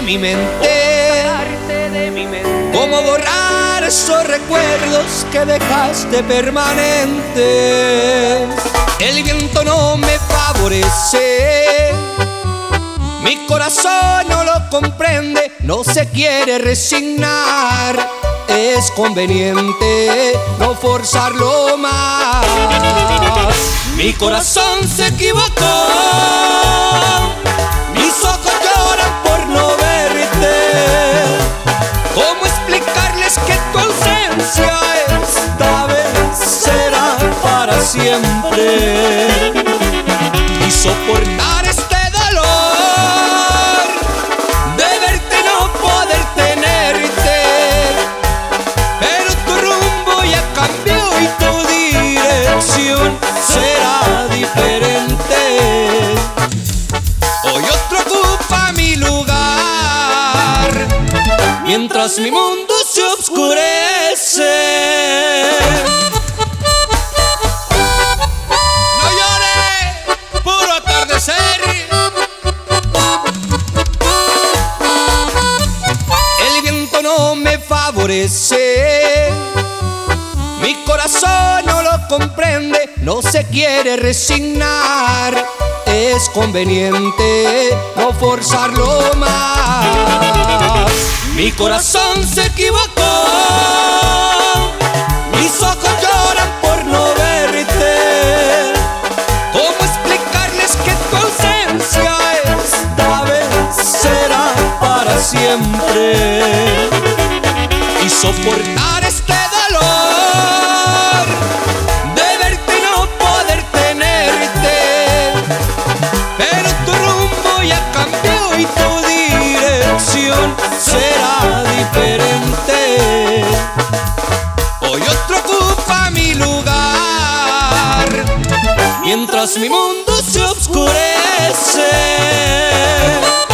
mi mente. ¿Cómo borrar esos recuerdos que dejaste permanentes? El viento no me favorece, mi corazón no lo comprende, no se quiere resignar. Es conveniente no forzarlo más. Mi corazón se equivocó, mis ojos lloran por no verte. ¿Cómo explicarles que tu ausencia esta vez será para siempre? Y soportar este dolor de verte no poder tenerte. Pero tu rumbo ya cambió y tu dirección será diferente. Hoy otro ocupa mi lugar, mientras mi mundo se oscurece. No llores, puro atardecer. El viento no me favorece, mi corazón no lo comprende, no se quiere resignar. Es conveniente no forzarlo más. Mi corazón se equivocó, mis ojos lloran por no verte. ¿Cómo explicarles que tu ausencia esta vez será para siempre? Y soportar este dolor de verte y no poder tenerte. Pero tu rumbo ya cambió y tu dirección será diferente. Hoy otro ocupa mi lugar, mientras mi mundo se oscurece.